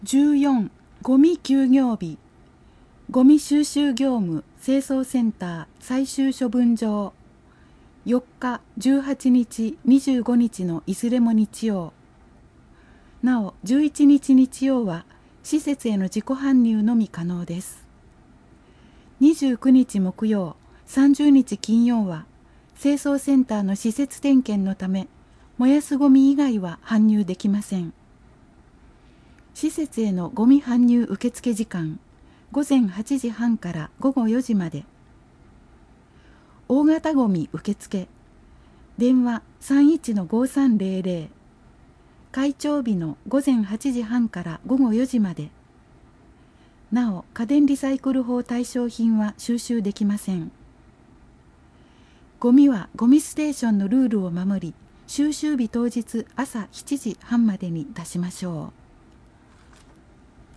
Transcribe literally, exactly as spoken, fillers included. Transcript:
じゅうよんゴミ休業日、ゴミ収集業務清掃センター最終処分場、よっか、じゅうはちにち、にじゅうごにちのいずれも日曜。なおじゅういちにち日曜は施設への自己搬入のみ可能です。にじゅうくにち木曜、さんじゅうにち金曜は清掃センターの施設点検のため、燃やすゴミ以外は搬入できません。施設へのゴミ搬入受付時間、ごぜんはちじはんからごごよじまで。大型ゴミ受付、電話 さんいちのごさんぜろぜろ、開帳日のごぜんはちじはんからごごよじまで。なお、家電リサイクル法対象品は収集できません。ゴミはゴミステーションのルールを守り、収集日当日朝しちじはんまでに出しましょう。